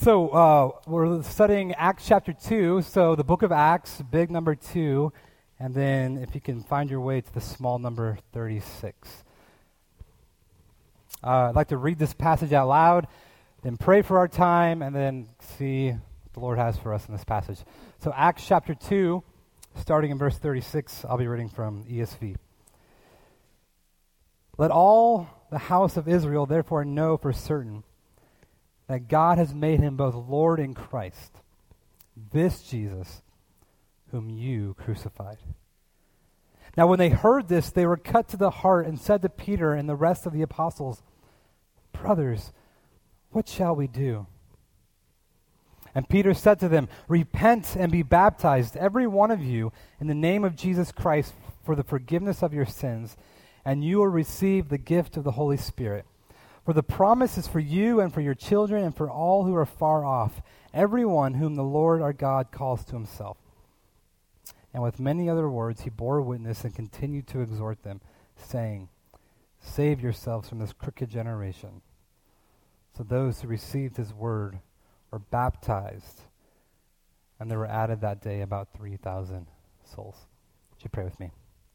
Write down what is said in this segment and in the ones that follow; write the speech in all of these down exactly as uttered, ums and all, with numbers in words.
So uh, we're studying Acts chapter two, so the book of Acts, big number two, and then if you can find your way to the small number thirty-six. Uh, I'd like to read this passage out loud, then pray for our time, and then see what the Lord has for us in this passage. So Acts chapter two, starting in verse thirty-six, I'll be reading from E S V. Let all the house of Israel therefore know for certain that God has made him both Lord and Christ, this Jesus whom you crucified. Now when they heard this, they were cut to the heart and said to Peter and the rest of the apostles, Brothers, what shall we do? And Peter said to them, Repent and be baptized, every one of you, in the name of Jesus Christ for the forgiveness of your sins, and you will receive the gift of the Holy Spirit. For the promise is for you and for your children and for all who are far off, everyone whom the Lord our God calls to himself. And with many other words he bore witness and continued to exhort them, saying, Save yourselves from this crooked generation. So those who received his word were baptized, and there were added that day about three thousand souls. Would you pray with me?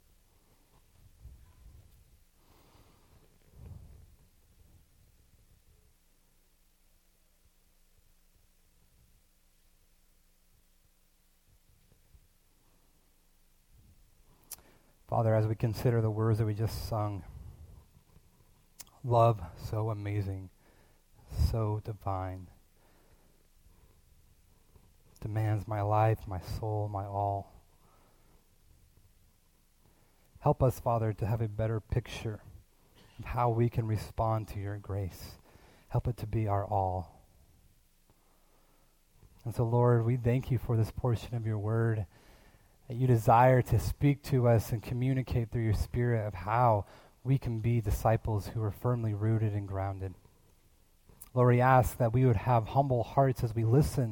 Father, as we consider the words that we just sung, love so amazing, so divine, demands my life, my soul, my all. Help us, Father, to have a better picture of how we can respond to your grace. Help it to be our all. And so, Lord, we thank you for this portion of your word, that you desire to speak to us and communicate through your Spirit of how we can be disciples who are firmly rooted and grounded. Lord, we ask that we would have humble hearts as we listen.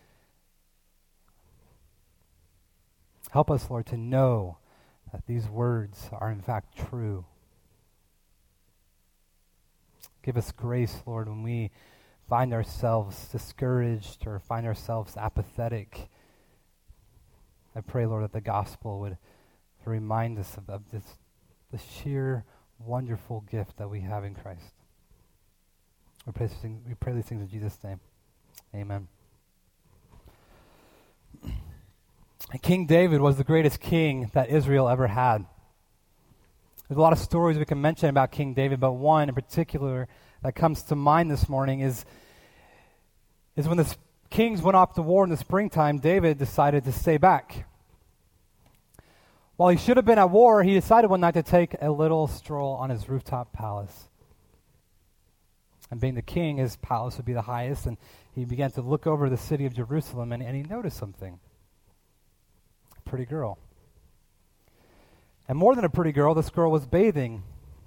Help us, Lord, to know that these words are in fact true. Give us grace, Lord, when we find ourselves discouraged or find ourselves apathetic. I pray, Lord, that the gospel would remind us of, of this, the sheer, wonderful gift that we have in Christ. We pray, we pray these things in Jesus' name. Amen. King David was the greatest king that Israel ever had. There's a lot of stories we can mention about King David, but one in particular that comes to mind this morning is, is when the kings went off to war in the springtime, David decided to stay back. While he should have been at war, he decided one night to take a little stroll on his rooftop palace. And being the king, his palace would be the highest, and he began to look over the city of Jerusalem, and, and he noticed something. A pretty girl. And more than a pretty girl, this girl was bathing.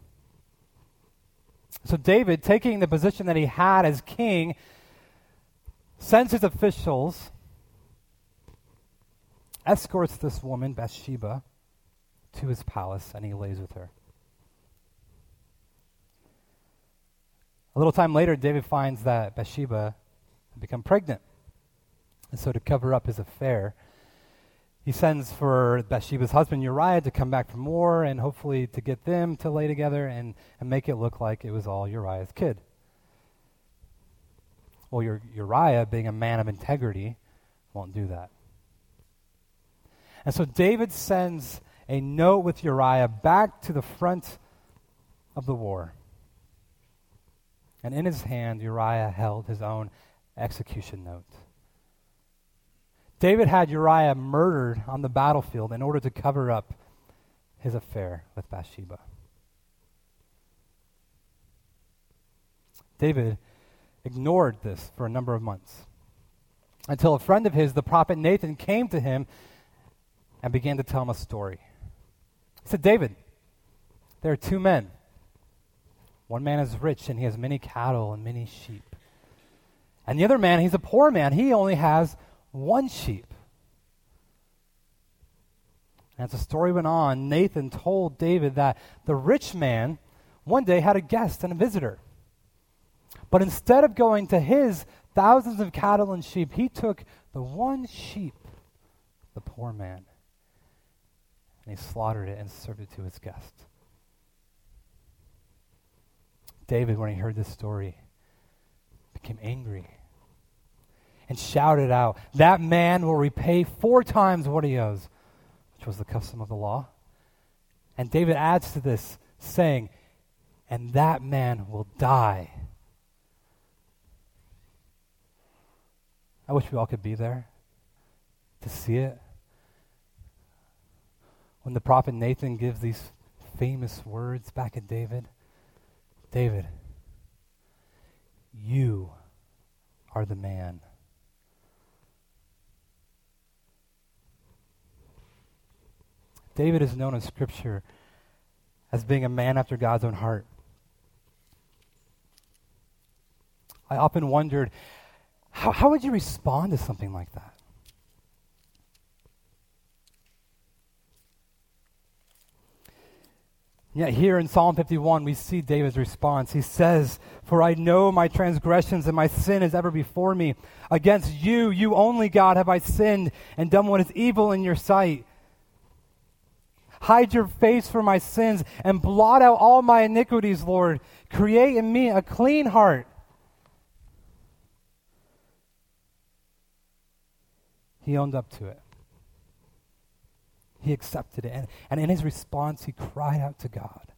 So David, taking the position that he had as king, sends his officials, escorts this woman, Bathsheba, to his palace, and he lays with her. A little time later, David finds that Bathsheba had become pregnant. And so to cover up his affair, he sends for Bathsheba's husband Uriah to come back from war and hopefully to get them to lay together and, and make it look like it was all Uriah's kid. Well, Uriah, being a man of integrity, won't do that. And so David sends a note with Uriah back to the front of the war. And in his hand, Uriah held his own execution note. David had Uriah murdered on the battlefield in order to cover up his affair with Bathsheba. David ignored this for a number of months until a friend of his, the prophet Nathan, came to him and began to tell him a story. He said, David, there are two men. One man is rich and he has many cattle and many sheep. And the other man, he's a poor man. He only has one sheep. And as the story went on, Nathan told David that the rich man one day had a guest and a visitor. But instead of going to his thousands of cattle and sheep, he took the one sheep, the poor man, and he slaughtered it and served it to his guest. David, when he heard this story, became angry and shouted out, "That man will repay four times what he owes," which was the custom of the law. And David adds to this, saying, "And that man will die." I wish we all could be there to see it. When the prophet Nathan gives these famous words back at David, "David, you are the man." David is known in Scripture as being a man after God's own heart. I often wondered, how, how would you respond to something like that? Yet here in Psalm fifty-one, we see David's response. He says, "For I know my transgressions and my sin is ever before me. Against you, you only, God, have I sinned and done what is evil in your sight. Hide your face from my sins and blot out all my iniquities, Lord. Create in me a clean heart." He owned up to it. He accepted it. And, and in his response, he cried out to God.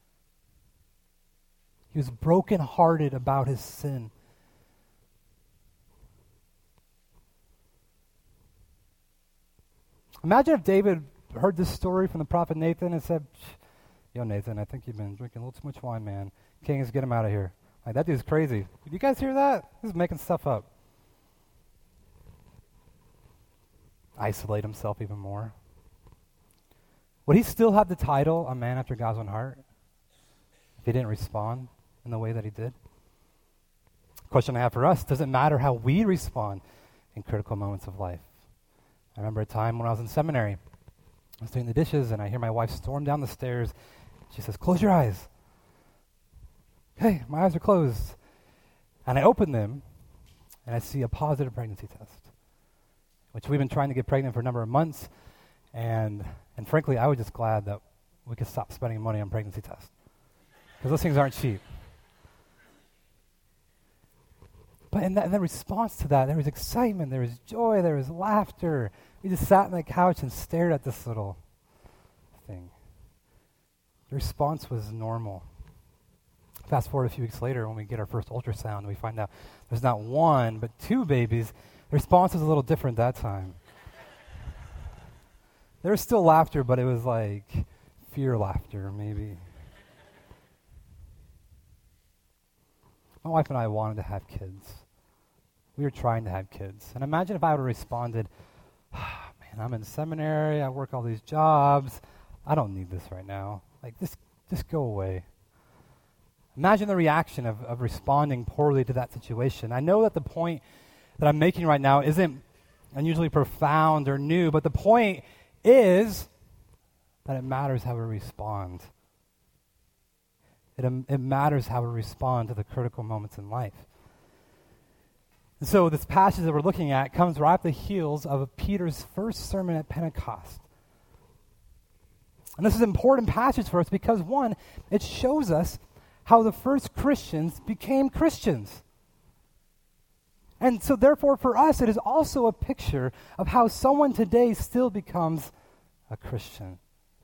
He was brokenhearted about his sin. Imagine if David heard this story from the prophet Nathan and said, "Yo, Nathan, I think you've been drinking a little too much wine, man. King, let's get him out of here." Like, that dude's crazy. Did you guys hear that? He's making stuff up. Isolate himself even more. Would he still have the title, a man after God's own heart, if he didn't respond in the way that he did? Question I have for us, does it matter how we respond in critical moments of life? I remember a time when I was in seminary. I was doing the dishes, and I hear my wife storm down the stairs. She says, "Close your eyes." Hey, my eyes are closed. And I open them, and I see a positive pregnancy test, which we've been trying to get pregnant for a number of months. And and frankly, I was just glad that we could stop spending money on pregnancy tests, because those things aren't cheap. But in, that, in the response to that, there was excitement, there was joy, there was laughter. We just sat on the couch and stared at this little thing. The response was normal. Fast forward a few weeks later, when we get our first ultrasound, we find out there's not one, but two babies. The response was a little different that time. There was still laughter, but it was like fear laughter, maybe. My wife and I wanted to have kids. We were trying to have kids. And imagine if I would have responded, oh, man, I'm in seminary, I work all these jobs, I don't need this right now. Like, just, just go away. Imagine the reaction of, of responding poorly to that situation. I know that the point that I'm making right now isn't unusually profound or new, but the point is that it matters how we respond. It, um, it matters how we respond to the critical moments in life. And so this passage that we're looking at comes right at the heels of Peter's first sermon at Pentecost. And this is an important passage for us because, one, it shows us how the first Christians became Christians. And so therefore for us, it is also a picture of how someone today still becomes a Christian.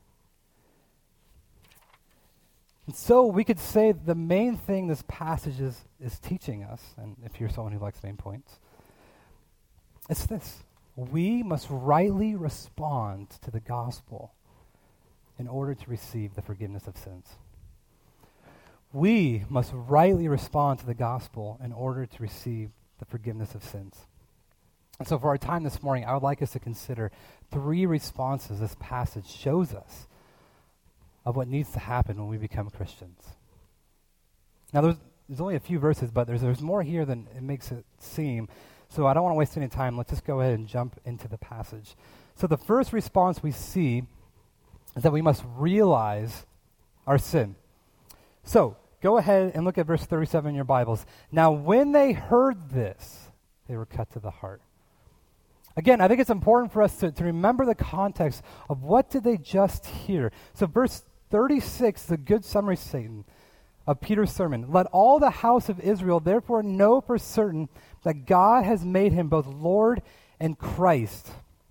And so we could say the main thing this passage is, is teaching us, and if you're someone who likes main points, it's this: we must rightly respond to the gospel in order to receive the forgiveness of sins. We must rightly respond to the gospel in order to receive the forgiveness of sins. And so for our time this morning, I would like us to consider three responses this passage shows us of what needs to happen when we become Christians. Now, there's, there's only a few verses, but there's, there's more here than it makes it seem. So I don't want to waste any time. Let's just go ahead and jump into the passage. So the first response we see is that we must realize our sin. So go ahead and look at verse thirty-seven in your Bibles. Now, when they heard this, they were cut to the heart. Again, I think it's important for us to, to remember the context of what did they just hear. So verse thirty-six, the good summary statement of Peter's sermon. Let all the house of Israel therefore know for certain that God has made him both Lord and Christ,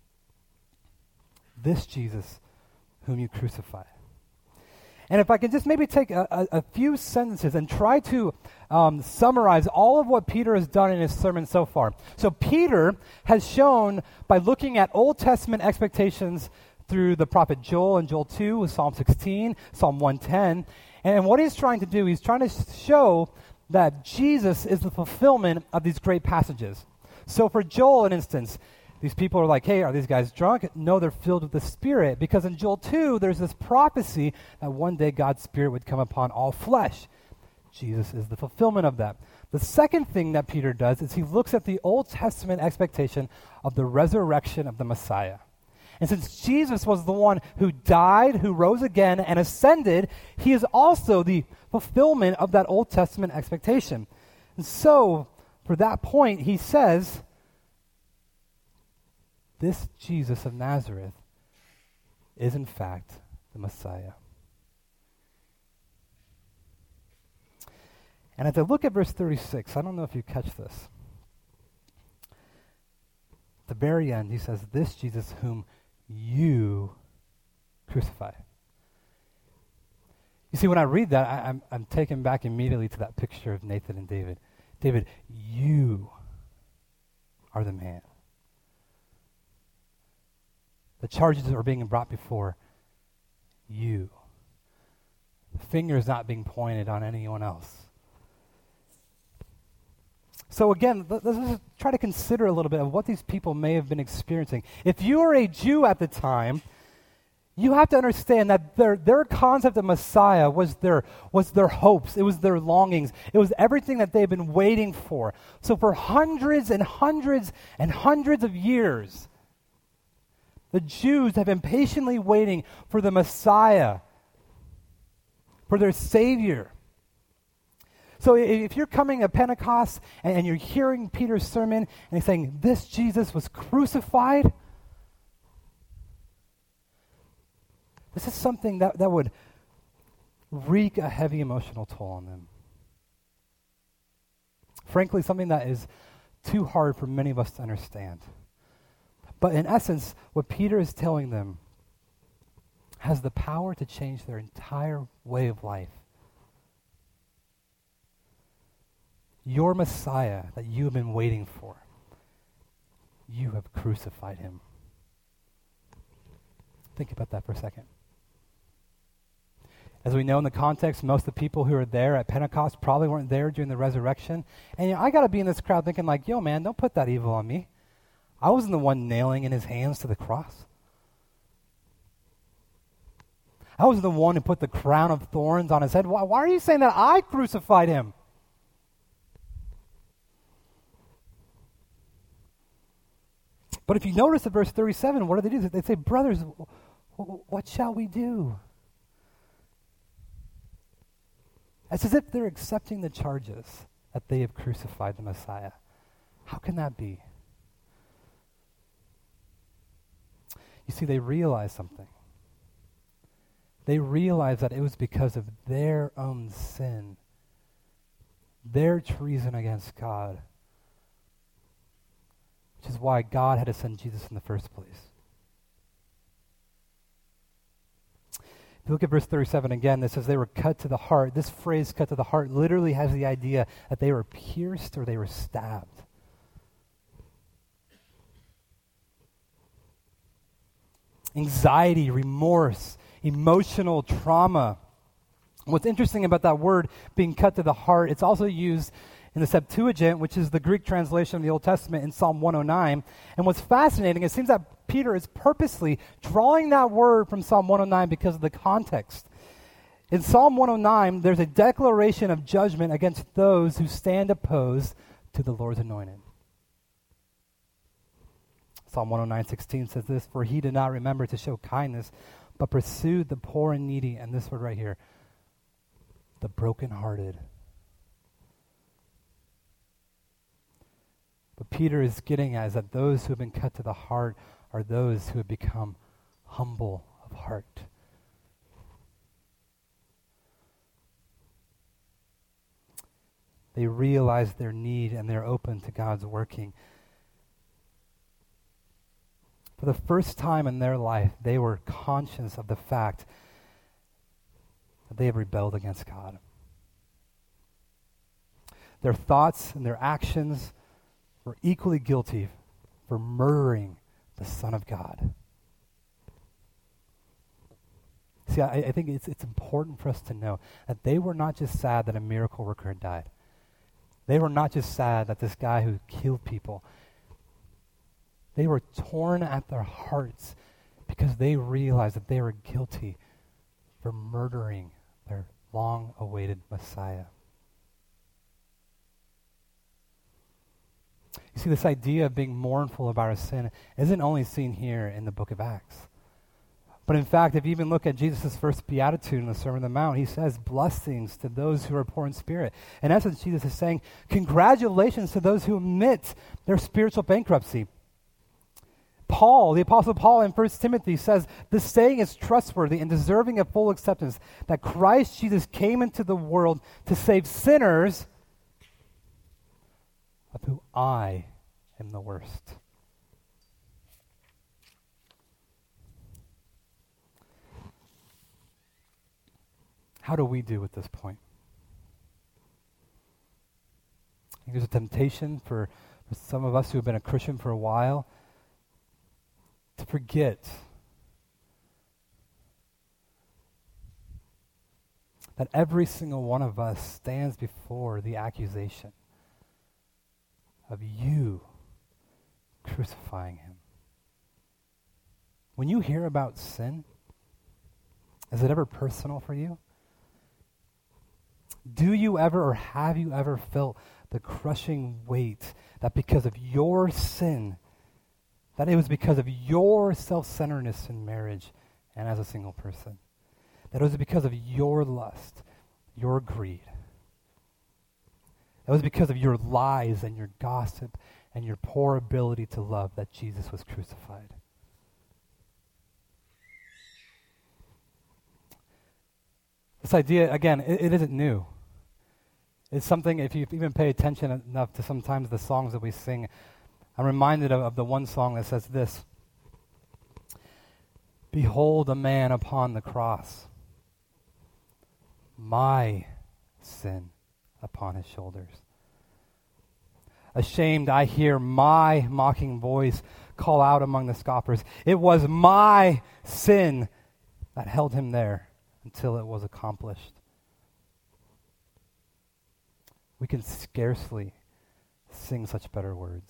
this Jesus whom you crucified. And if I can just maybe take a, a, a few sentences and try to um, summarize all of what Peter has done in his sermon so far. So Peter has shown by looking at Old Testament expectations through the prophet Joel in Joel two, with Psalm sixteen, Psalm one ten. And what he's trying to do, he's trying to show that Jesus is the fulfillment of these great passages. So for Joel, an instance, these people are like, hey, are these guys drunk? No, they're filled with the Spirit. Because in Joel two, there's this prophecy that one day God's Spirit would come upon all flesh. Jesus is the fulfillment of that. The second thing that Peter does is he looks at the Old Testament expectation of the resurrection of the Messiah. And since Jesus was the one who died, who rose again, and ascended, he is also the fulfillment of that Old Testament expectation. And so, for that point, he says, this Jesus of Nazareth is in fact the Messiah. And as I look at verse thirty-six, I don't know if you catch this. At the very end, he says, this Jesus whom you crucified. You see, when I read that, I, I'm, I'm taken back immediately to that picture of Nathan and David. David, you are the man. The charges that are being brought before you. The finger is not being pointed on anyone else. So again, let's just try to consider a little bit of what these people may have been experiencing. If you were a Jew at the time, you have to understand that their, their concept of Messiah was their, was their hopes. It was their longings. It was everything that they've been waiting for. So for hundreds and hundreds and hundreds of years, the Jews have been patiently waiting for the Messiah, for their Savior. So if you're coming at Pentecost and, and you're hearing Peter's sermon and he's saying, this Jesus was crucified, this is something that, that would wreak a heavy emotional toll on them. Frankly, something that is too hard for many of us to understand. But in essence, what Peter is telling them has the power to change their entire way of life. Your Messiah that you have been waiting for, you have crucified him. Think about that for a second. As we know in the context, most of the people who are there at Pentecost probably weren't there during the resurrection. And you know, I got to be in this crowd thinking like, yo, man, don't put that evil on me. I wasn't the one nailing in his hands to the cross. I was the one who put the crown of thorns on his head. Why, why are you saying that I crucified him? But if you notice at verse thirty-seven, what do they do? They say, brothers, what shall we do? It's as if they're accepting the charges that they have crucified the Messiah. How can that be? You see, they realize something. They realize that it was because of their own sin, their treason against God, which is why God had to send Jesus in the first place. If you look at verse thirty-seven again, it says they were cut to the heart. This phrase, cut to the heart, literally has the idea that they were pierced or they were stabbed. Anxiety, remorse, emotional trauma. What's interesting about that word being cut to the heart, it's also used in the Septuagint, which is the Greek translation of the Old Testament, in Psalm one oh nine. And what's fascinating, it seems that Peter is purposely drawing that word from Psalm one oh nine because of the context. In Psalm one oh nine, there's a declaration of judgment against those who stand opposed to the Lord's anointed. Psalm one oh nine sixteen says this, for he did not remember to show kindness, but pursued the poor and needy, and this word right here, the brokenhearted. What Peter is getting at is that those who have been cut to the heart are those who have become humble of heart. They realize their need and they're open to God's working. For the first time in their life, they were conscious of the fact that they have rebelled against God. Their thoughts and their actions were equally guilty for murdering the Son of God. See, I, I think it's, it's important for us to know that they were not just sad that a miracle worker had died. They were not just sad that this guy who killed people. They were torn at their hearts because they realized that they were guilty for murdering their long-awaited Messiah. You see, this idea of being mournful about our sin isn't only seen here in the book of Acts. But in fact, if you even look at Jesus' first beatitude in the Sermon on the Mount, he says, blessings to those who are poor in spirit. In essence, Jesus is saying, congratulations to those who admit their spiritual bankruptcy. Paul, the Apostle Paul in First Timothy says, this saying is trustworthy and deserving of full acceptance, that Christ Jesus came into the world to save sinners, of whom I am the worst. How do we do at this point? I think there's a temptation for, for some of us who have been a Christian for a while to forget that every single one of us stands before the accusation of you crucifying him. When you hear about sin, is it ever personal for you? Do you ever or have you ever felt the crushing weight that because of your sin, that it was because of your self-centeredness in marriage and as a single person, that it was because of your lust, your greed, it was because of your lies and your gossip and your poor ability to love that Jesus was crucified? This idea, again, it, it isn't new. It's something, if you even pay attention enough to sometimes the songs that we sing, I'm reminded of, of the one song that says this: behold a man upon the cross, my sin upon his shoulders. Ashamed, I hear my mocking voice call out among the scoffers. It was my sin that held him there until it was accomplished. We can scarcely sing such better words.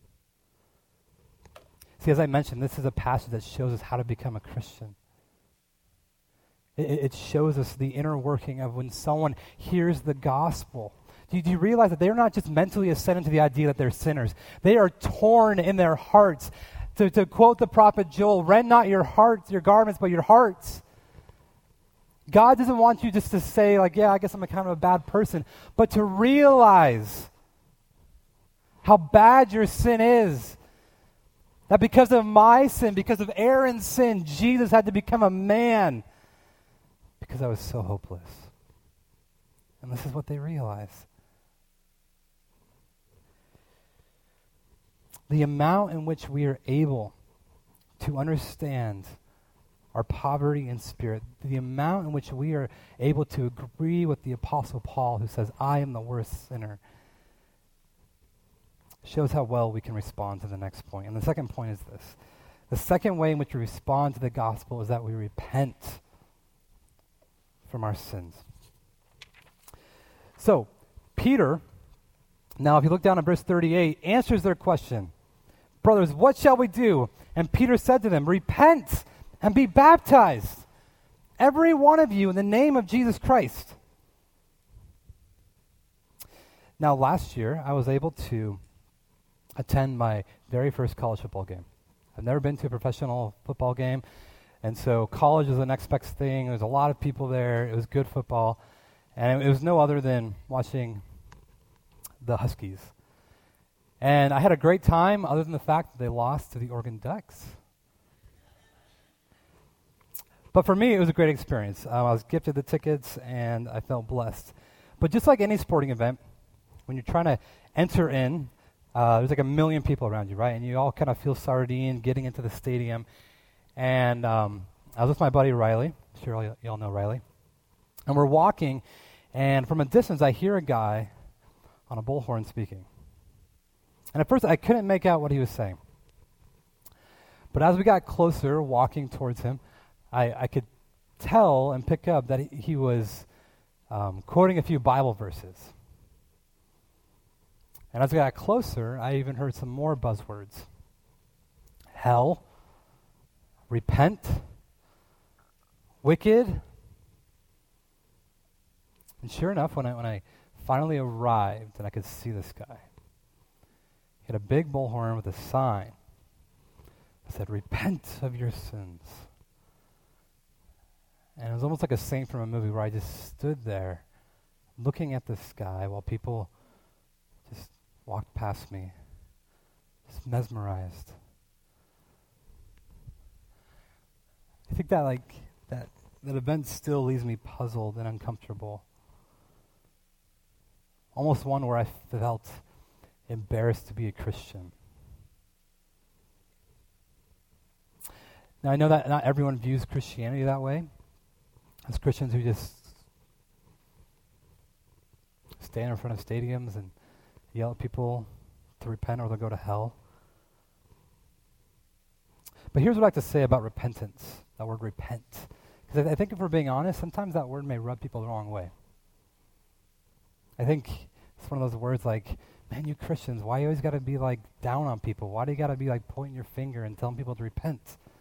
See, as I mentioned, this is a passage that shows us how to become a Christian. It, it shows us the inner working of when someone hears the gospel. Do you, do you realize that they're not just mentally ascended to the idea that they're sinners? They are torn in their hearts. To, to quote the prophet Joel, rend not your hearts, your garments, but your hearts. God doesn't want you just to say, like, yeah, I guess I'm a kind of a bad person, but to realize how bad your sin is. That because of my sin, because of Aaron's sin, Jesus had to become a man because I was so hopeless. And this is what they realize. The amount in which we are able to understand our poverty in spirit, the amount in which we are able to agree with the Apostle Paul, who says, I am the worst sinner, shows how well we can respond to the next point. And the second point is this. The second way in which we respond to the gospel is that we repent from our sins. So, Peter, now if you look down at verse thirty-eight, answers their question. Brothers, what shall we do? And Peter said to them, repent and be baptized, every one of you, in the name of Jesus Christ. Now, last year, I was able to attend my very first college football game. I've never been to a professional football game, and so college is the next best thing. There's a lot of people there. It was good football. And it was no other than watching the Huskies. And I had a great time, other than the fact that they lost to the Oregon Ducks. But for me, it was a great experience. Um, I was gifted the tickets, and I felt blessed. But just like any sporting event, when you're trying to enter in, uh, there's like a million people around you, right? And you all kind of feel sardine getting into the stadium. And um, I was with my buddy Riley. I'm sure all you all know Riley. And we're walking, and from a distance, I hear a guy on a bullhorn speaking. And at first, I couldn't make out what he was saying. But as we got closer, walking towards him, I, I could tell and pick up that he, he was um, quoting a few Bible verses. And as I got closer, I even heard some more buzzwords. Hell, repent, wicked. And sure enough, when I when I finally arrived and I could see this guy, he had a big bullhorn with a sign that said, "Repent of your sins." And it was almost like a scene from a movie where I just stood there looking at this guy while people just walked past me, just mesmerized. I think that like that that event still leaves me puzzled and uncomfortable. Almost one where I felt embarrassed to be a Christian. Now I know that not everyone views Christianity that way. As Christians who just stand in front of stadiums and yell at people to repent or they'll go to hell. But here's what I'd like to say about repentance, that word repent. Because I, I think if we're being honest, sometimes that word may rub people the wrong way. I think it's one of those words like, man, you Christians, why you always got to be like down on people? Why do you got to be like pointing your finger and telling people to repent?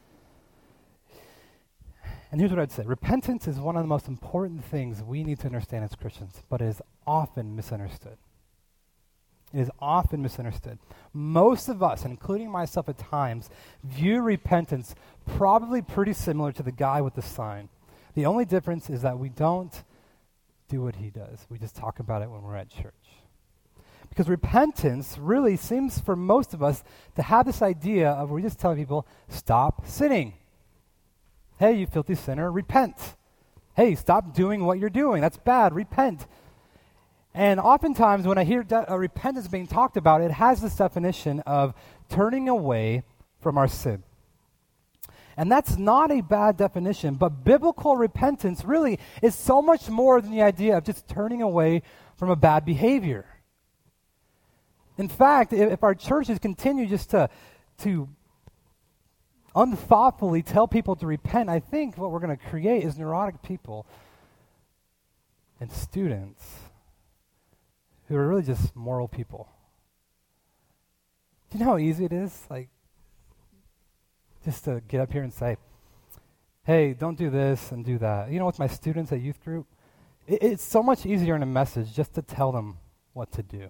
And here's what I'd say. Repentance is one of the most important things we need to understand as Christians, but it is often misunderstood. It is often misunderstood. Most of us, including myself at times, view repentance probably pretty similar to the guy with the sign. The only difference is that we don't do what he does. We just talk about it when we're at church. Because repentance really seems for most of us to have this idea of we're just telling people, stop sinning. Hey, you filthy sinner, repent. Hey, stop doing what you're doing. That's bad. Repent. And oftentimes when I hear de- uh, repentance being talked about, it has this definition of turning away from our sin. And that's not a bad definition, but biblical repentance really is so much more than the idea of just turning away from a bad behavior. In fact, if, if our churches continue just to, to unthoughtfully tell people to repent, I think what we're going to create is neurotic people and students who are really just moral people. Do you know how easy it is? Like, just to get up here and say, hey, don't do this and do that. You know, with my students at youth group, it, it's so much easier in a message just to tell them what to do.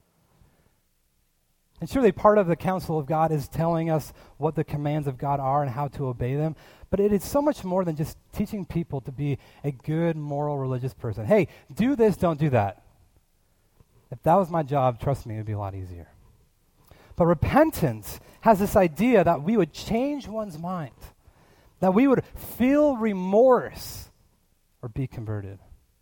And surely part of the counsel of God is telling us what the commands of God are and how to obey them. But it is so much more than just teaching people to be a good, moral, religious person. Hey, do this, don't do that. If that was my job, trust me, it would be a lot easier. But repentance has this idea that we would change one's mind, that we would feel remorse or be converted.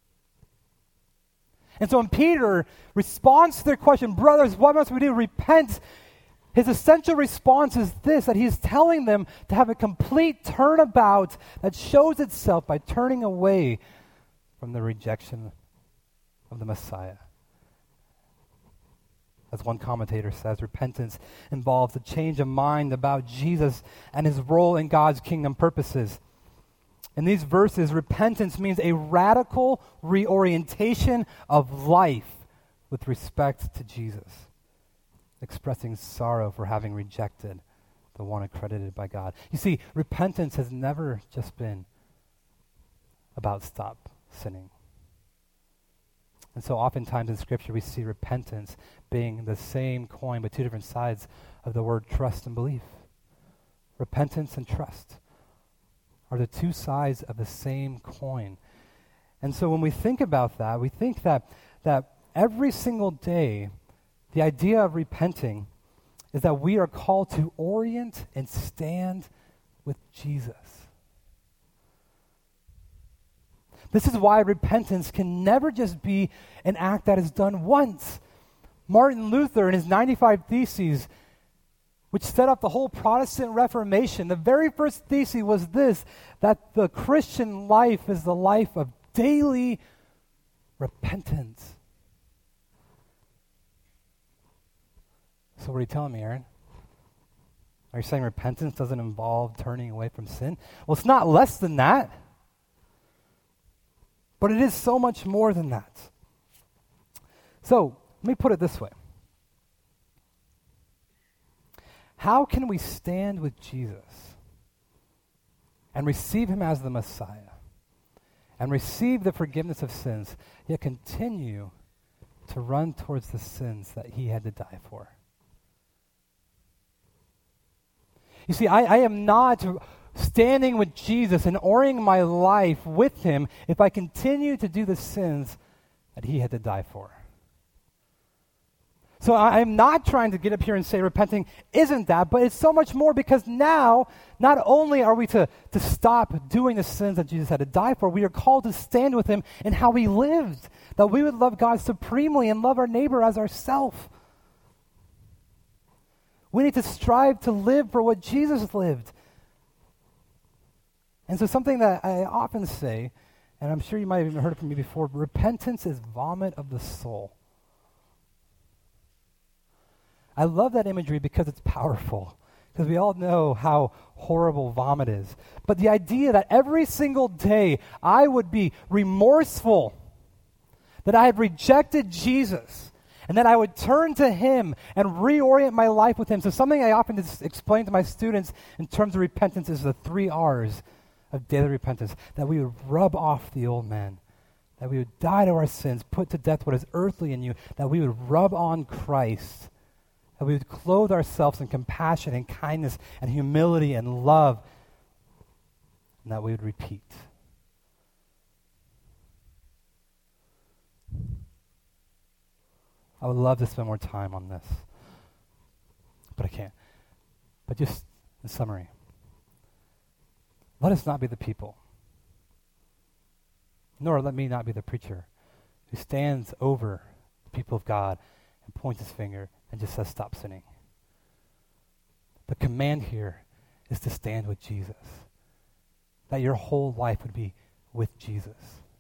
And so when Peter responds to their question, brothers, what must we do? Repent. His essential response is this, that he's telling them to have a complete turnabout that shows itself by turning away from the rejection of the Messiah. As one commentator says, repentance involves a change of mind about Jesus and his role in God's kingdom purposes. In these verses, repentance means a radical reorientation of life with respect to Jesus, expressing sorrow for having rejected the one accredited by God. You see, repentance has never just been about stop sinning. And so oftentimes in Scripture we see repentance being the same coin but two different sides of the word trust and belief. Repentance and trust are the two sides of the same coin. And so when we think about that, we think that that every single day, the idea of repenting is that we are called to orient and stand with Jesus. This is why repentance can never just be an act that is done once. Martin Luther, in his ninety-five Theses, which set up the whole Protestant Reformation, the very first thesis was this, that the Christian life is the life of daily repentance. So what are you telling me, Aaron? Are you saying repentance doesn't involve turning away from sin? Well, it's not less than that. But it is so much more than that. So, let me put it this way. How can we stand with Jesus and receive him as the Messiah and receive the forgiveness of sins, yet continue to run towards the sins that he had to die for? You see, I, I am not standing with Jesus and orienting my life with him if I continue to do the sins that he had to die for. So I, I'm not trying to get up here and say repenting isn't that, but it's so much more, because now not only are we to, to stop doing the sins that Jesus had to die for, we are called to stand with him in how he lived, that we would love God supremely and love our neighbor as ourselves. We need to strive to live for what Jesus lived. And so something that I often say, and I'm sure you might have even heard it from me before, repentance is vomit of the soul. I love that imagery because it's powerful, because we all know how horrible vomit is. But the idea that every single day I would be remorseful that I had rejected Jesus, and that I would turn to him and reorient my life with him. So something I often just explain to my students in terms of repentance is the three R's of daily repentance, that we would rub off the old man, that we would die to our sins, put to death what is earthly in you, that we would rub on Christ, that we would clothe ourselves in compassion and kindness and humility and love, and that we would repeat. I would love to spend more time on this, but I can't. But just in summary, let us not be the people, nor let me not be the preacher who stands over the people of God and points his finger and just says, stop sinning. The command here is to stand with Jesus, that your whole life would be with Jesus.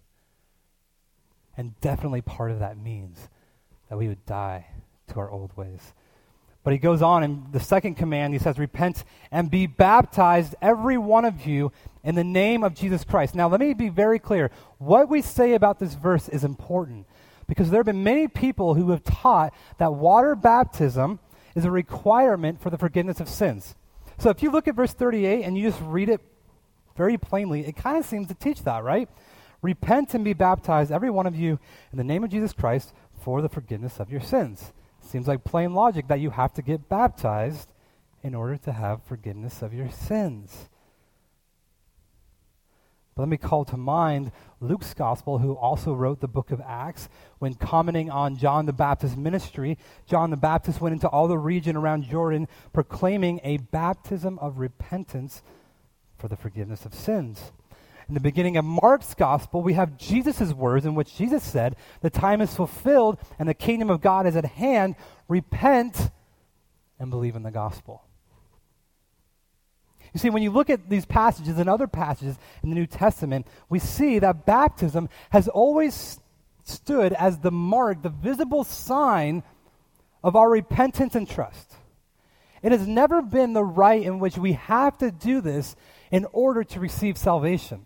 And definitely part of that means that we would die to our old ways. But he goes on in the second command, he says, repent and be baptized, every one of you, in the name of Jesus Christ. Now, let me be very clear. What we say about this verse is important, because there have been many people who have taught that water baptism is a requirement for the forgiveness of sins. So if you look at verse thirty-eight and you just read it very plainly, it kind of seems to teach that, right? Repent and be baptized, every one of you, in the name of Jesus Christ, for the forgiveness of your sins. Seems like plain logic that you have to get baptized in order to have forgiveness of your sins. But let me call to mind Luke's gospel, who also wrote the book of Acts. When commenting on John the Baptist's ministry, John the Baptist went into all the region around Jordan, proclaiming a baptism of repentance for the forgiveness of sins. In the beginning of Mark's gospel, we have Jesus' words in which Jesus said, the time is fulfilled and the kingdom of God is at hand. Repent and believe in the gospel. You see, when you look at these passages and other passages in the New Testament, we see that baptism has always stood as the mark, the visible sign of our repentance and trust. It has never been the rite in which we have to do this in order to receive salvation.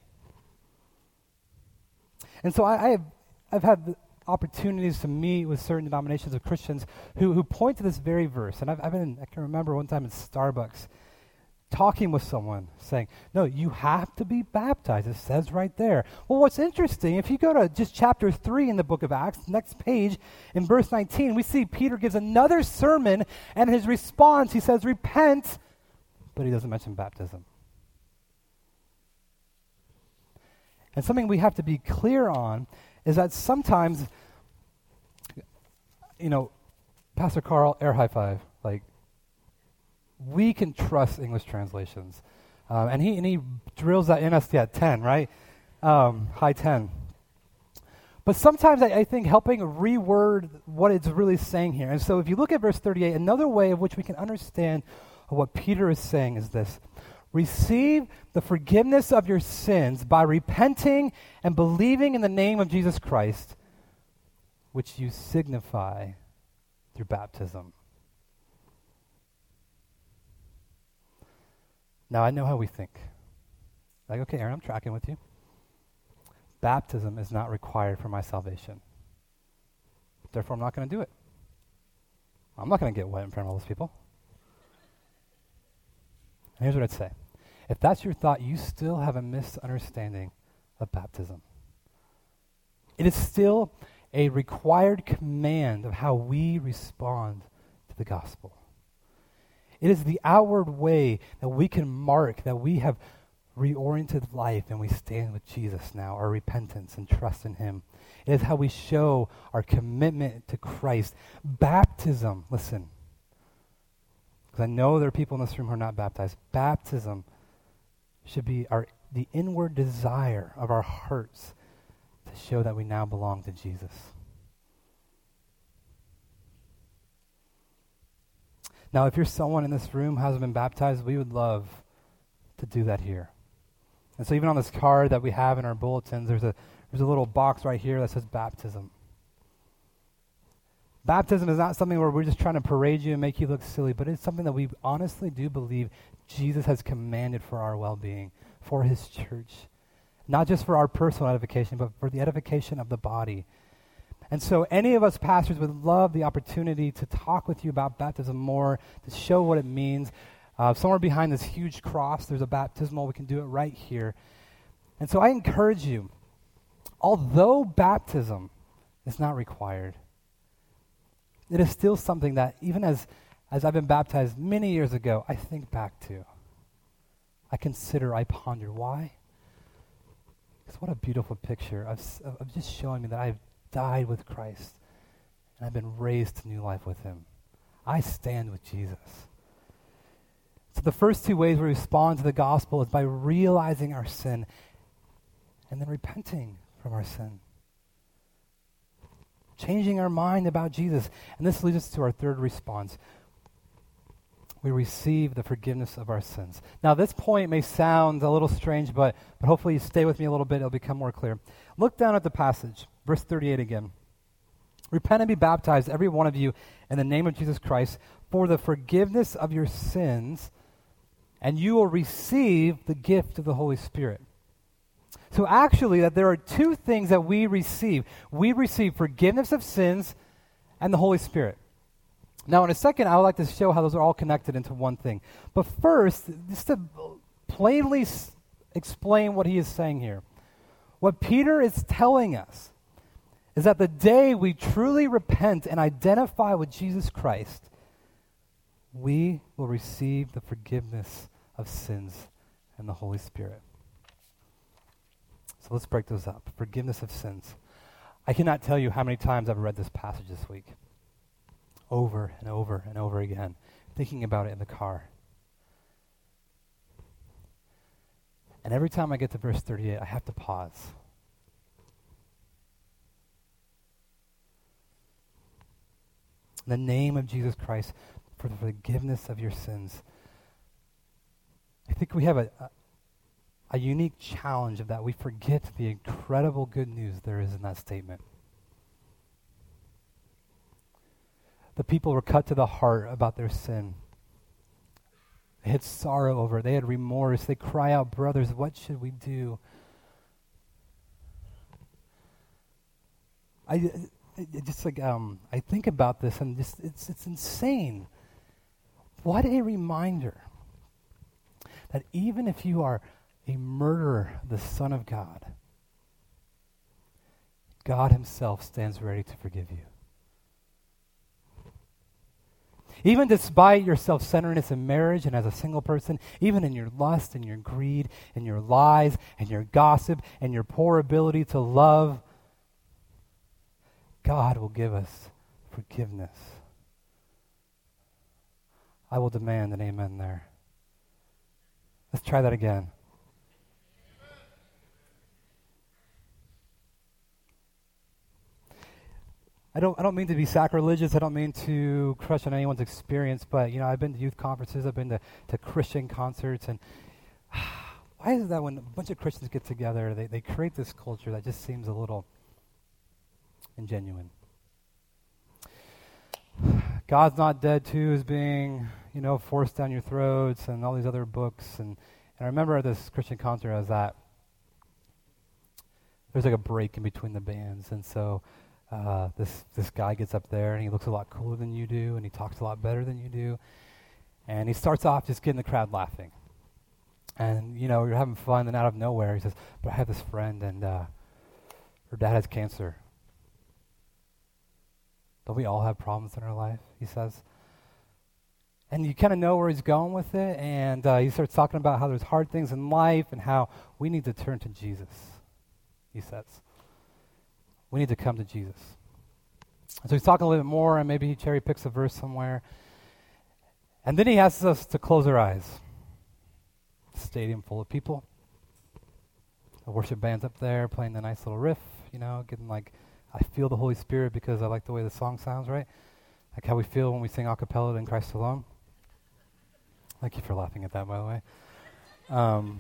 And so I, I have, I've had opportunities to meet with certain denominations of Christians who, who point to this very verse. And I've, I've been, I can remember one time in Starbucks talking with someone saying, no, you have to be baptized. It says right there. Well, what's interesting, if you go to just chapter three in the book of Acts, next page, in verse nineteen, we see Peter gives another sermon, and his response, he says, repent, but he doesn't mention baptism. And something we have to be clear on is that sometimes, you know, Pastor Carl, air high five, like, we can trust English translations. Um, and he and he drills that in us at ten, right? Um, high ten. But sometimes I, I think helping reword what it's really saying here. And so if you look at verse thirty-eight, another way of which we can understand what Peter is saying is this: receive the forgiveness of your sins by repenting and believing in the name of Jesus Christ, which you signify through baptism. Now, I know how we think. Like, okay, Aaron, I'm tracking with you. Baptism is not required for my salvation. Therefore, I'm not going to do it. I'm not going to get wet in front of all those people. And here's what I'd say. If that's your thought, you still have a misunderstanding of baptism. It is still a required command of how we respond to the gospel. It is the outward way that we can mark that we have reoriented life and we stand with Jesus now, our repentance and trust in him. It is how we show our commitment to Christ. Baptism, listen, because I know there are people in this room who are not baptized. Baptism should be our the inward desire of our hearts to show that we now belong to Jesus. Now, if you're someone in this room who hasn't been baptized, we would love to do that here. And so even on this card that we have in our bulletins, there's a there's a little box right here that says baptism. Baptism is not something where we're just trying to parade you and make you look silly, but it's something that we honestly do believe Jesus has commanded for our well-being, for his church. Not just for our personal edification, but for the edification of the body. And so any of us pastors would love the opportunity to talk with you about baptism more, to show what it means. Uh, somewhere behind this huge cross, there's a baptismal. We can do it right here. And so I encourage you, although baptism is not required, it is still something that even as, as I've been baptized many years ago, I think back to. I consider, I ponder. Why? Because what a beautiful picture of, of just showing me that I've died with Christ and I've been raised to new life with him. I stand with Jesus. So the first two ways we respond to the gospel is by realizing our sin and then repenting from our sin. Changing our mind about Jesus. And this leads us to our third response. We receive the forgiveness of our sins. Now, this point may sound a little strange, but, but hopefully you stay with me a little bit. It'll become more clear. Look down at the passage, verse thirty-eight again. Repent and be baptized, every one of you, in the name of Jesus Christ, for the forgiveness of your sins, and you will receive the gift of the Holy Spirit. So actually, that there are two things that we receive. We receive forgiveness of sins and the Holy Spirit. Now, in a second, I would like to show how those are all connected into one thing. But first, just to plainly s- explain what he is saying here. What Peter is telling us is that the day we truly repent and identify with Jesus Christ, we will receive the forgiveness of sins and the Holy Spirit. So let's break those up. Forgiveness of sins. I cannot tell you how many times I've read this passage this week. Over and over and over again, thinking about it in the car. And every time I get to verse thirty-eight, I have to pause. In the name of Jesus Christ, for the forgiveness of your sins. I think we have a, a, a unique challenge of that. We forget the incredible good news there is in that statement. The people were cut to the heart about their sin. They had sorrow over it. They had remorse. They cry out, brothers, what should we do? I, I just like um, I think about this and just it's it's insane. What a reminder that even if you are a murderer, the Son of God, God himself stands ready to forgive you. Even despite your self-centeredness in marriage and as a single person, even in your lust and your greed and your lies and your gossip and your poor ability to love, God will give us forgiveness. I will demand an amen there. Let's try that again. I don't I don't mean to be sacrilegious. I don't mean to crush on anyone's experience, but you know, I've been to youth conferences, I've been to, to Christian concerts, and why is it that when a bunch of Christians get together, they, they create this culture that just seems a little ingenuine? God's Not Dead two is being, you know, forced down your throats, and all these other books. And, and I remember at this Christian concert I was at, there's like a break in between the bands, and so uh, this this guy gets up there, and he looks a lot cooler than you do, and he talks a lot better than you do, and he starts off just getting the crowd laughing. And, you know, you're having fun, and out of nowhere, he says, but I have this friend, and uh, her dad has cancer. Don't we all have problems in our life, he says. And you kind of know where he's going with it, and uh, he starts talking about how there's hard things in life and how we need to turn to Jesus, he says. We need to come to Jesus. And so he's talking a little bit more, and maybe he cherry picks a verse somewhere. And then he asks us to close our eyes. Stadium full of people. The worship band's up there playing the nice little riff, you know, getting like, I feel the Holy Spirit because I like the way the song sounds, right? Like how we feel when we sing a cappella in Christ Alone. Thank you for laughing at that, by the way. Um,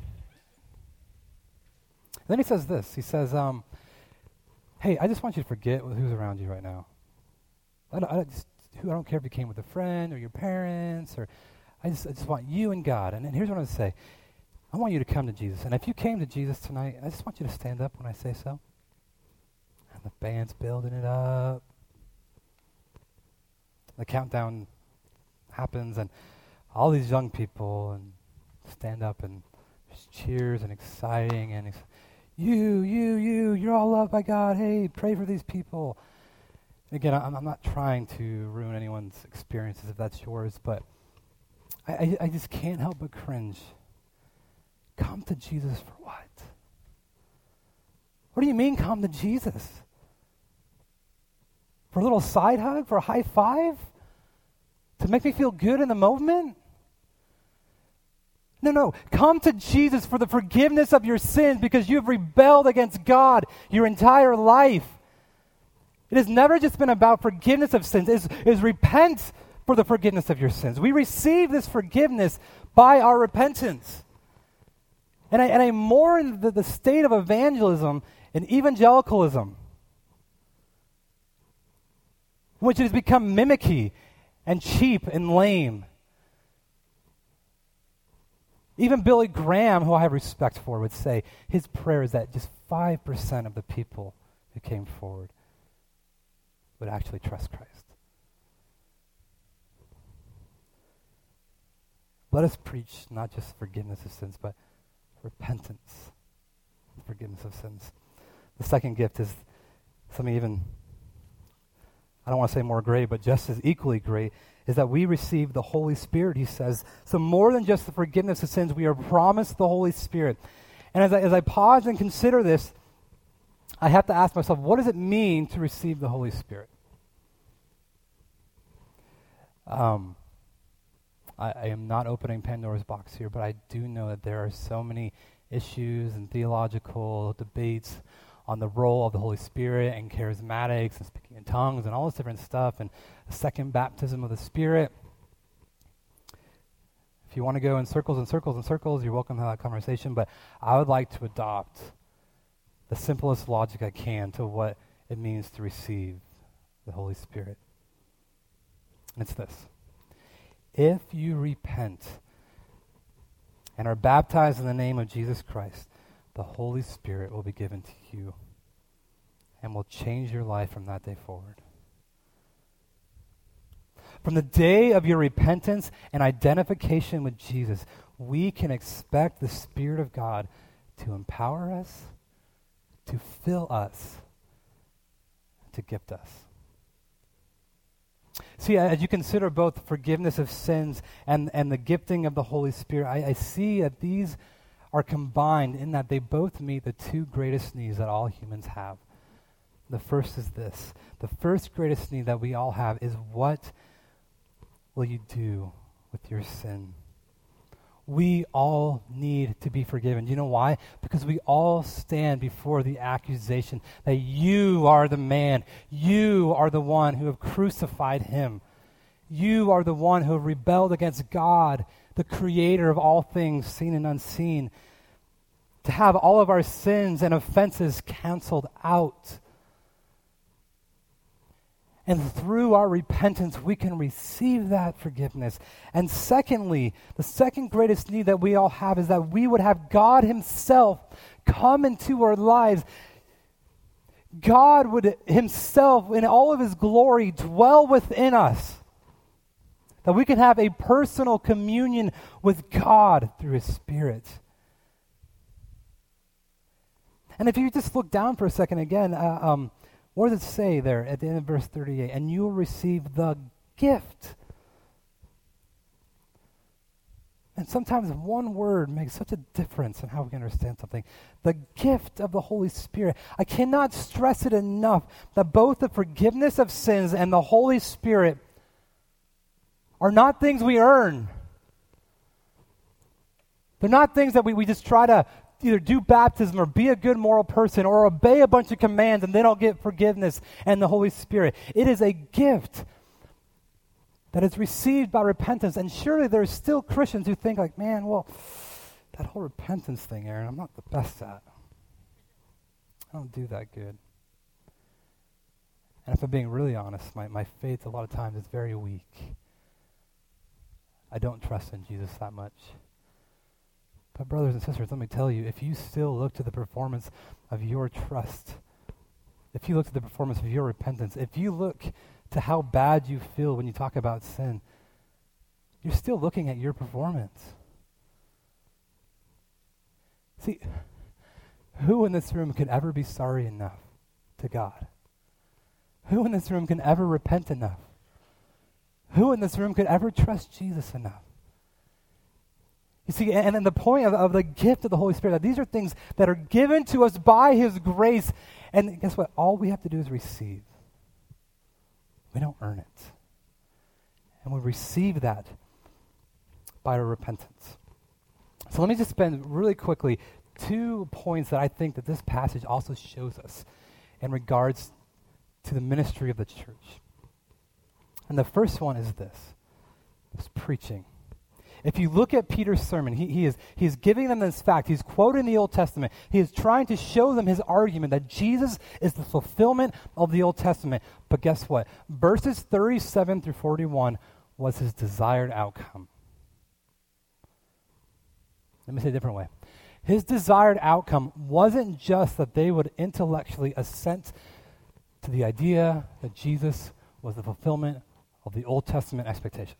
then he says this. He says, um, hey, I just want you to forget who's around you right now. I don't, I, just, I don't care if you came with a friend or your parents, or I just, I just want you and God. And, and here's what I'm going to say. I want you to come to Jesus. And if you came to Jesus tonight, I just want you to stand up when I say so. And the band's building it up. The countdown happens, and all these young people and stand up, and there's cheers and exciting, and it's, you, you, you, you're all loved by God. Hey, pray for these people. Again, I'm, I'm not trying to ruin anyone's experiences if that's yours, but I, I, I just can't help but cringe. Come to Jesus for what? What do you mean, come to Jesus? For a little side hug? For a high five? To make me feel good in the moment? No, no. Come to Jesus for the forgiveness of your sins because you have rebelled against God your entire life. It has never just been about forgiveness of sins. It is, it is repent for the forgiveness of your sins. We receive this forgiveness by our repentance. And I, and I mourn the, the state of evangelism and evangelicalism, which has become mimicky and cheap and lame. Even Billy Graham, who I have respect for, would say his prayer is that just five percent of the people who came forward would actually trust Christ. Let us preach not just forgiveness of sins, but repentance, forgiveness of sins. The second gift is something even, I don't want to say more great, but just as equally great, is that we receive the Holy Spirit, he says. So more than just the forgiveness of sins, we are promised the Holy Spirit. And as I, as I pause and consider this, I have to ask myself, what does it mean to receive the Holy Spirit? Um, I, I am not opening Pandora's box here, but I do know that there are so many issues and theological debates on the role of the Holy Spirit and charismatics and speaking in tongues and all this different stuff and the second baptism of the Spirit. If you want to go in circles and circles and circles, you're welcome to have that conversation, but I would like to adopt the simplest logic I can to what it means to receive the Holy Spirit. And it's this. If you repent and are baptized in the name of Jesus Christ, the Holy Spirit will be given to you and will change your life from that day forward. From the day of your repentance and identification with Jesus, we can expect the Spirit of God to empower us, to fill us, to gift us. See, as you consider both forgiveness of sins and, and the gifting of the Holy Spirit, I, I see that these are combined in that they both meet the two greatest needs that all humans have. The first is this. The first greatest need that we all have is, what will you do with your sin? We all need to be forgiven. Do you know why? Because we all stand before the accusation that you are the man. You are the one who have crucified him. You are the one who have rebelled against God, the creator of all things, seen and unseen, to have all of our sins and offenses canceled out. And through our repentance, we can receive that forgiveness. And secondly, the second greatest need that we all have is that we would have God himself come into our lives. God would himself, in all of his glory, dwell within us. That we can have a personal communion with God through his Spirit. And if you just look down for a second again, uh, um, what does it say there at the end of verse thirty-eight? And you will receive the gift. And sometimes one word makes such a difference in how we can understand something. The gift of the Holy Spirit. I cannot stress it enough that both the forgiveness of sins and the Holy Spirit are not things we earn. They're not things that we, we just try to either do baptism or be a good moral person or obey a bunch of commands and then I'll get forgiveness and the Holy Spirit. It is a gift that is received by repentance. And surely there's still Christians who think like, man, well, that whole repentance thing, Aaron, I'm not the best at. I don't do that good. And if I'm being really honest, my, my faith a lot of times is very weak. I don't trust in Jesus that much. But brothers and sisters, let me tell you, if you still look to the performance of your trust, if you look to the performance of your repentance, if you look to how bad you feel when you talk about sin, you're still looking at your performance. See, who in this room could ever be sorry enough to God? Who in this room can ever repent enough? Who in this room could ever trust Jesus enough? You see, and then the point of, of the gift of the Holy Spirit, that these are things that are given to us by his grace. And guess what? All we have to do is receive. We don't earn it. And we receive that by our repentance. So let me just spend really quickly two points that I think that this passage also shows us in regards to the ministry of the church. And the first one is this. It's preaching. If you look at Peter's sermon, he, he is he is giving them this fact. He's quoting the Old Testament. He is trying to show them his argument that Jesus is the fulfillment of the Old Testament. But guess what? Verses thirty-seven through forty-one was his desired outcome. Let me say it a different way. His desired outcome wasn't just that they would intellectually assent to the idea that Jesus was the fulfillment of the Old Testament expectations.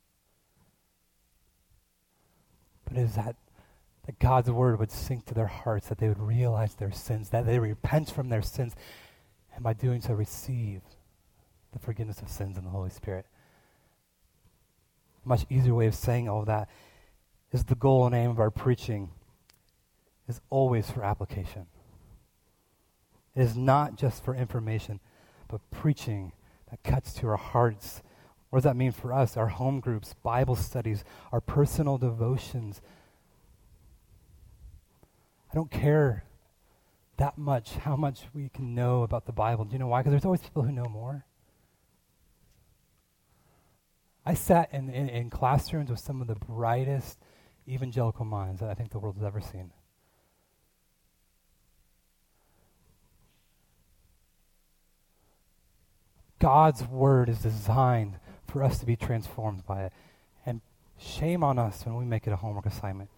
But it is that, that God's word would sink to their hearts, that they would realize their sins, that they repent from their sins, and by doing so receive the forgiveness of sins in the Holy Spirit. A much easier way of saying all of that is the goal and aim of our preaching is always for application. It is not just for information, but preaching that cuts to our hearts. What does that mean for us? Our home groups, Bible studies, our personal devotions. I don't care that much how much we can know about the Bible. Do you know why? Because there's always people who know more. I sat in, in, in classrooms with some of the brightest evangelical minds that I think the world has ever seen. God's word is designed for us to be transformed by it. And shame on us when we make it a homework assignment.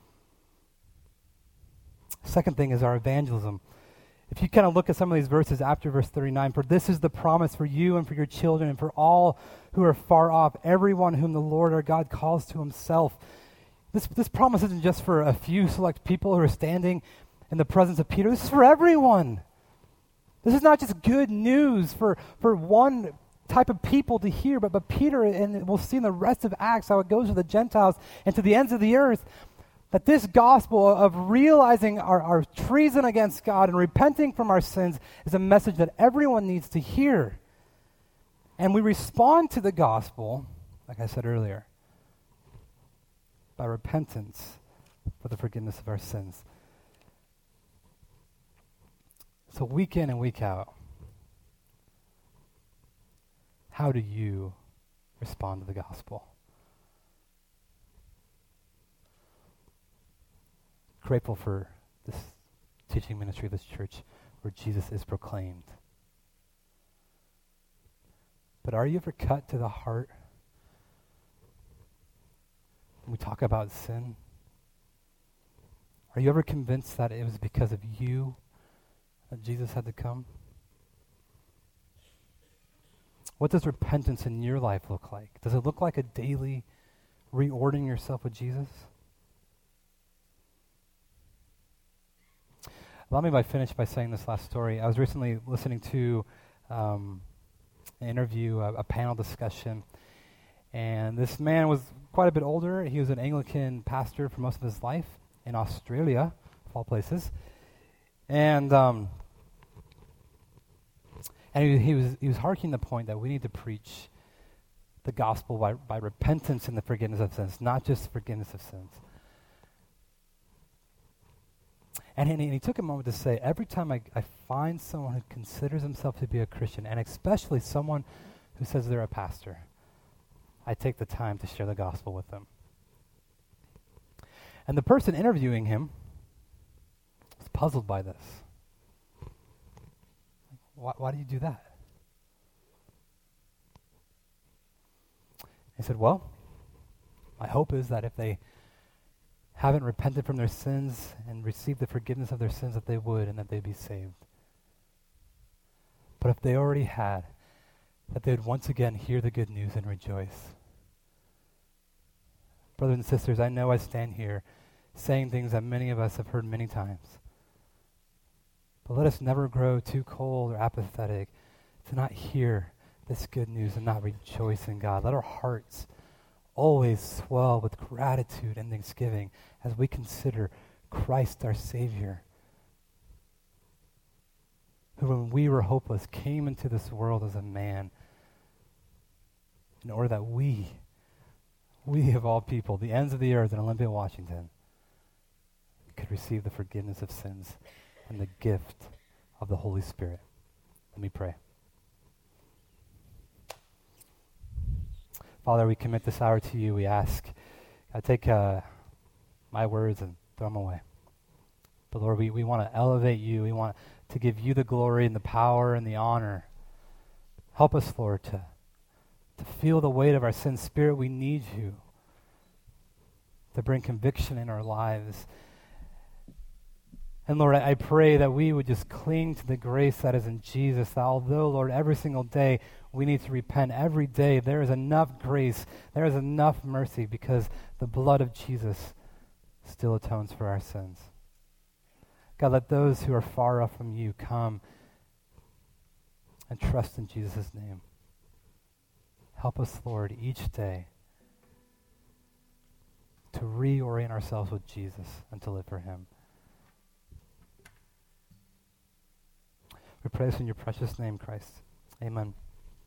Second thing is our evangelism. If you kind of look at some of these verses after verse thirty-nine, for this is the promise for you and for your children and for all who are far off, everyone whom the Lord our God calls to himself. This, this promise isn't just for a few select people who are standing in the presence of Peter. This is for everyone. This is not just good news for, for one type of people to hear. But, but Peter, and we'll see in the rest of Acts how it goes to the Gentiles and to the ends of the earth, that this gospel of realizing our, our treason against God and repenting from our sins is a message that everyone needs to hear. And we respond to the gospel, like I said earlier, by repentance for the forgiveness of our sins. So week in and week out, how do you respond to the gospel? Grateful for this teaching ministry of this church where Jesus is proclaimed. But are you ever cut to the heart when we talk about sin? Are you ever convinced that it was because of you that Jesus had to come? What does repentance in your life look like? Does it look like a daily reordering yourself with Jesus? Allow me to finish by saying this last story. I was recently listening to um, an interview, a, a panel discussion, and this man was quite a bit older. He was an Anglican pastor for most of his life in Australia, of all places, and um, and he, he was he was harking the point that we need to preach the gospel by, by repentance and the forgiveness of sins, not just forgiveness of sins. And he, and he took a moment to say, every time I, I find someone who considers himself to be a Christian, and especially someone who says they're a pastor, I take the time to share the gospel with them. And the person interviewing him was puzzled by this. Why, why do you do that? He said, well, my hope is that if they haven't repented from their sins and received the forgiveness of their sins, that they would and that they'd be saved. But if they already had, that they would once again hear the good news and rejoice. Brothers and sisters, I know I stand here saying things that many of us have heard many times. But let us never grow too cold or apathetic to not hear this good news and not rejoice in God. Let our hearts always swell with gratitude and thanksgiving as we consider Christ our Savior, who when we were hopeless came into this world as a man in order that we, we of all people, the ends of the earth in Olympia, Washington, could receive the forgiveness of sins and the gift of the Holy Spirit. Let me pray. Father, we commit this hour to you. We ask, God, take uh, my words and throw them away. But Lord, we, we want to elevate you. We want to give you the glory and the power and the honor. Help us, Lord, to, to feel the weight of our sin. Spirit, we need you to bring conviction in our lives. And Lord, I, I pray that we would just cling to the grace that is in Jesus, that although, Lord, every single day we need to repent, every day there is enough grace, there is enough mercy because the blood of Jesus still atones for our sins. God, let those who are far off from you come and trust in Jesus' name. Help us, Lord, each day to reorient ourselves with Jesus and to live for him. We pray this in your precious name, Christ. Amen.